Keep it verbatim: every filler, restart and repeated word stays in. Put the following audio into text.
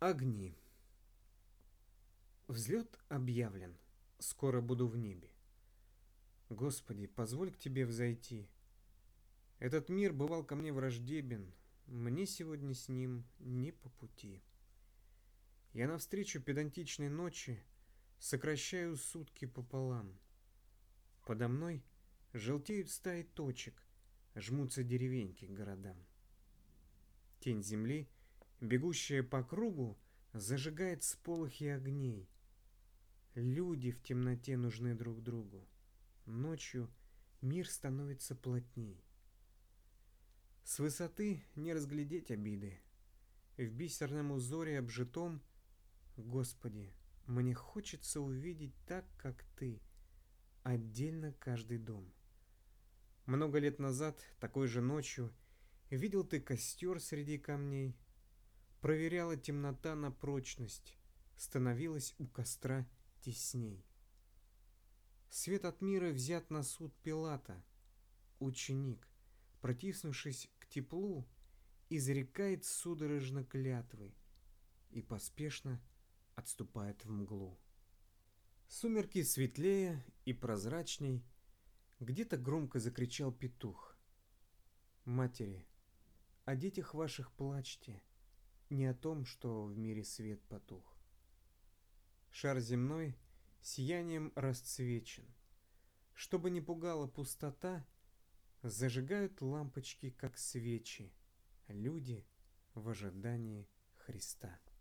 Огни. Взлет объявлен. Скоро буду в небе. Господи, позволь к Тебе взойти. Этот мир бывал ко мне враждебен. Мне сегодня с ним не по пути. Я навстречу педантичной ночи сокращаю сутки пополам. Подо мной желтеют стаи точек, жмутся деревеньки к городам. Тень земли, бегущая по кругу, зажигает сполохи огней. Люди в темноте нужны друг другу. Ночью мир становится плотней. С высоты не разглядеть обиды. В бисерном узоре обжитом, Господи, мне хочется увидеть так, как Ты, отдельно каждый дом. Много лет назад, такой же ночью, видел ты костер среди камней. Проверяла темнота на прочность, становилась у костра тесней. Свет от мира взят на суд Пилата. Ученик, протиснувшись к теплу, изрекает судорожно клятвы и поспешно отступает в мглу. Сумерки светлее и прозрачней, где-то громко закричал петух. Матери, о детях ваших плачьте, не о том, что в мире свет потух. Шар земной сиянием расцвечен. Чтобы не пугала пустота, зажигают лампочки, как свечи, люди в ожидании Христа.